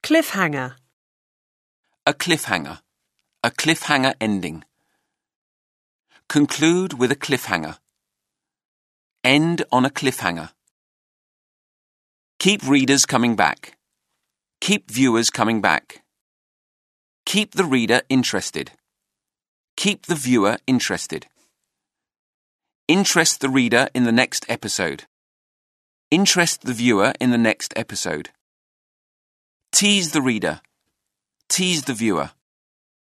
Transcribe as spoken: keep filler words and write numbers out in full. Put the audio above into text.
Cliffhanger. A cliffhanger. A cliffhanger ending. Conclude with a cliffhanger. End on a cliffhanger. Keep readers coming back. Keep viewers coming back. Keep the reader interested. Keep the viewer interested. Interest the reader in the next episode. Interest the viewer in the next episode. Tease the reader. Tease the viewer.